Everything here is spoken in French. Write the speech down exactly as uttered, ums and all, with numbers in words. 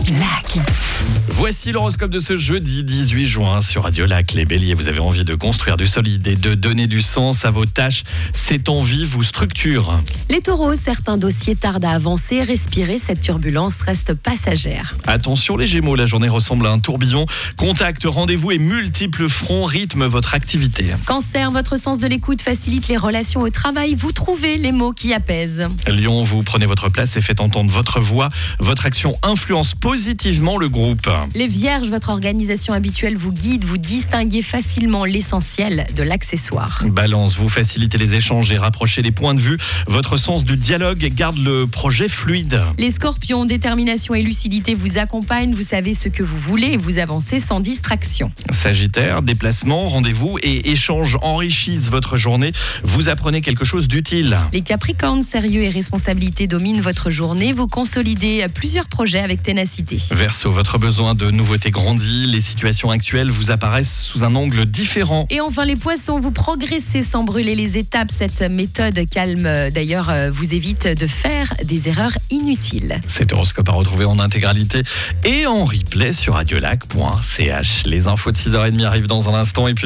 Lac. Voici l'horoscope de ce jeudi dix-huit juin sur Radio Lac. Les béliers, vous avez envie de construire du solide et de donner du sens à vos tâches. Cette envie vous structure. Les taureaux, certains dossiers tardent à avancer. Respirez, cette turbulence reste passagère. Attention les gémeaux, la journée ressemble à un tourbillon. Contact, rendez-vous et multiples fronts rythment votre activité. Cancer, votre sens de l'écoute facilite les relations au travail. Vous trouvez les mots qui apaisent. Lion, vous prenez votre place et faites entendre votre voix. Votre action influence positivement le groupe. Les vierges, votre organisation habituelle vous guide. Vous distinguez facilement l'essentiel de l'accessoire. Balance, vous facilitez les échanges et rapprochez les points de vue. Votre sens du dialogue garde le projet fluide. Les scorpions, détermination et lucidité vous accompagnent. Vous savez ce que vous voulez et vous avancez sans distraction. Sagittaire, déplacement, rendez-vous et échanges enrichissent votre journée. Vous apprenez quelque chose d'utile. Les capricornes, sérieux et responsabilité dominent votre journée. Vous consolidez plusieurs projets avec ténacité. Verseau, votre besoin de nouveautés grandit. Les situations actuelles vous apparaissent sous un angle différent. Et enfin les poissons, vous progressez sans brûler les étapes. Cette méthode calme d'ailleurs vous évite de faire des erreurs inutiles. Cet horoscope à retrouver en intégralité et en replay sur radiolac point c h. Les infos de six heures trente arrivent dans un instant et puis